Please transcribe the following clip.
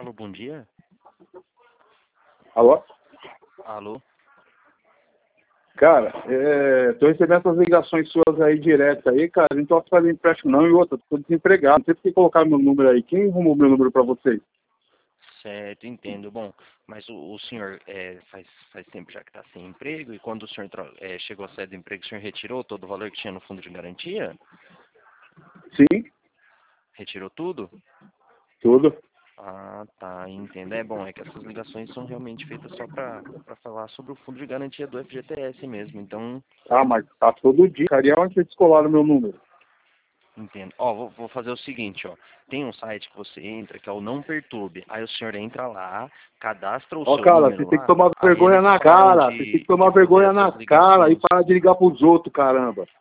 Alô, bom dia. Alô? Alô. Cara, tô recebendo essas ligações suas aí direto aí, cara. Não tô fazendo empréstimo não, e outra, tô desempregado. Não sei por que colocaram meu número aí. Quem arrumou meu número pra vocês? Certo, entendo. Bom, mas o senhor faz tempo já que está sem emprego e quando o senhor chegou a sair do emprego, o senhor retirou todo o valor que tinha no fundo de garantia? Sim, Retirou tudo? tudo. Ah, tá, entendo. É bom, é que essas ligações são realmente feitas só para falar sobre o fundo de garantia do FGTS mesmo, então Ah, mas tá todo dia, cara. E onde vocês descolaram meu número? entendo. Ó, vou fazer o seguinte, ó. Tem um site que você entra, que é o Não Perturbe. Aí o senhor entra lá, cadastra o Ó, seu cara, número você tem que lá, tomar aí vergonha eles na param cara. Você tem que de tomar fazer vergonha na essas cara e ligações. parar de ligar pros outros, caramba.